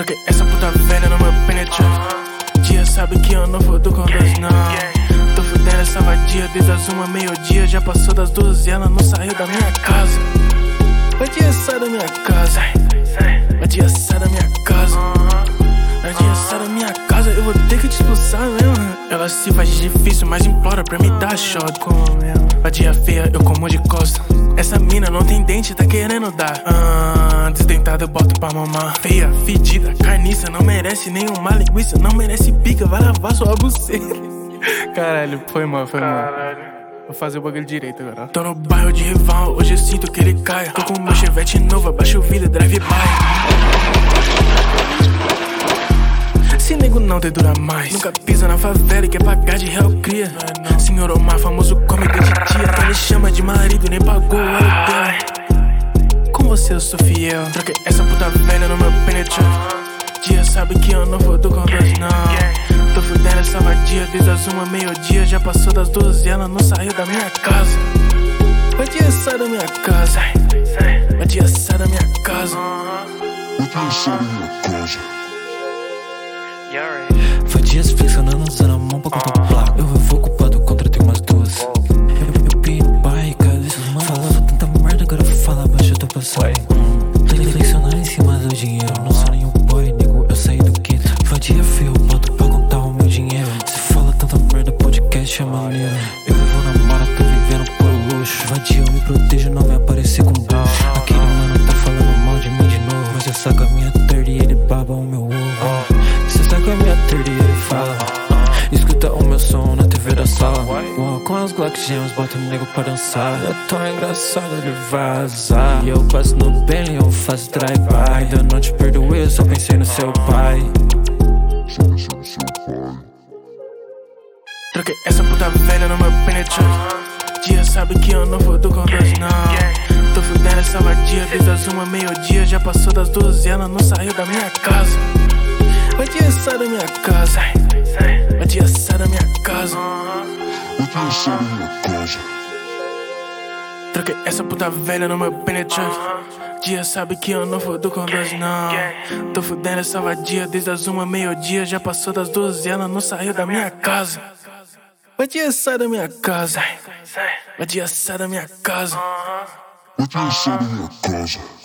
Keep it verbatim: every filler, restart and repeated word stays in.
Troquei essa puta velha no meu penetrante. Tia sabe que eu não fodo com dois, não. Tô fudendo essa vadia desde as uma, meio-dia. Já passou das duas e ela não saiu da minha casa. Vadia, sai da minha casa. Vadia, sai da minha casa. Vadia, sai da minha casa. Eu vou ter que te expulsar mesmo. Ela se faz difícil, mas implora pra me dar shot. Vadia feia, eu como de costa. Essa mina não tem dente, tá querendo dar. Ah, desdentada eu boto pra mamar. Feia, fedida, carniça, não merece nenhuma linguiça. Não merece pica, vai lavar sua buceta. Caralho, foi mal, foi mal. Vou fazer o bagulho direito agora. Tô no bairro de rival, hoje eu sinto que ele caia. Tô com meu chevette novo, abaixa o vidro, drive-by. Se nego não te dura mais, nunca pisa na favela e quer pagar de real cria. Senhor Omar, famoso cômico de tia, que me chama de marido, nem pagou o aluguel. Com você eu sou fiel. Troquei essa puta velha no meu penetrante. Tia sabe que eu não fodo com dois, não. Tô fudendo essa vadia desde as uma, meio-dia. Já passou das duas e ela não saiu da minha casa. Vadia, sai da minha casa. Vadia, sai da minha casa. Vadia, sai da minha casa. Foi dias flexionando, usando a mão pra contar placa. Eu vou culpado, contratei umas duas. Eu, eu pedi barrica desses manos. Falava tanta merda, agora fala abaixo, eu tô passando. Hum, flexionar em cima do dinheiro. Não sou nenhum boy, nego, eu saí do gueto. Vadia feio, eu boto pra contar o meu dinheiro. Se fala tanta merda, podcast é maneiro. Eu vivo na mora, tô vivendo por luxo. Vadia, eu me protejo, não vai aparecer com bucho. Aquele mano tá falando mal de mim de novo. Mas eu saco a minha thirty e ele baba o meu ovo. Cê saca a minha thirty e ele fala. Escuta o meu som na T V da sala. Uou, com as Glock gems, bota o nego pra dançar. É tão engraçado, ele vaza. E eu passo no Bentley, eu faço drive-by. Ainda não te perdoei, eu só pensei no seu pai. Só pensei no seu pai. Troquei essa puta velha no meu penetrante. Tia sabe que eu não fodo com dois, não. Tô fudendo essa vadia desde as uma, meio-dia. Já passou das duas e ela não saiu da minha casa. Vadia, sai da minha casa. Vadia, sai da minha casa. Vadia, sai da minha casa. Troquei essa puta velha no meu penetrante. Tia sabe que eu não fodo com dois, não. Tô fudendo essa vadia desde as uma, meio-dia. Já passou das duas e ela não saiu da minha casa. Vadia, sai da minha casa. Vadia, sai da minha casa. Vadia, sai da minha casa.